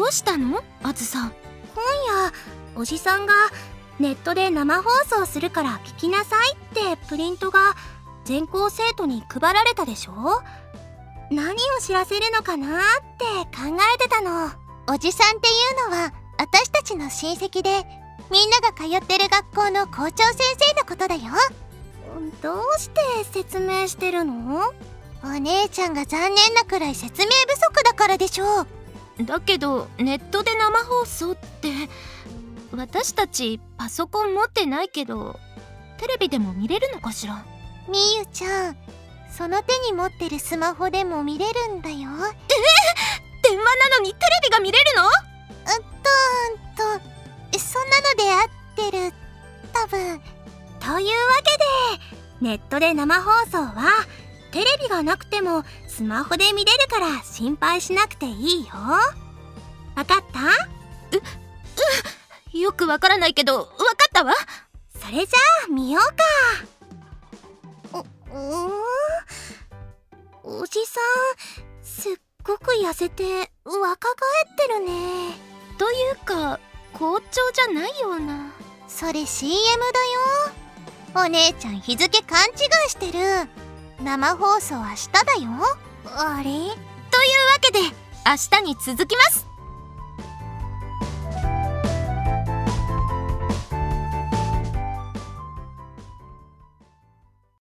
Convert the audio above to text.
どうしたのあずさ？ 今夜おじさんがネットで生放送するから聞きなさいってプリントが全校生徒に配られたでしょ。何を知らせるのかなって考えてたの。 おじさんっていうのは私たちの親戚で、みんなが通ってる学校の校長先生のことだよ。 どうして説明してるの？ お姉ちゃんが残念なくらい説明不足だからでしょう。 だけどネットで生放送って私たちパソコン持ってないけどテレビでも見れるのかしら？ みゆちゃん、その手に持ってるスマホでも見れるんだよ。 電話なのにテレビが見れるの？ そんなので合ってる、多分。 というわけでネットで生放送はテレビがなくてもスマホで見れるから心配しなくていいよ。わかった？ よくわからないけどわかったわ。 それじゃあ見ようか。おじさんすっごく痩せて若返ってるね。 というか校長じゃないような。 それ CM だよ。お姉ちゃん日付勘違いしてる。生放送明日だよ。 あれ？ というわけで明日に続きます。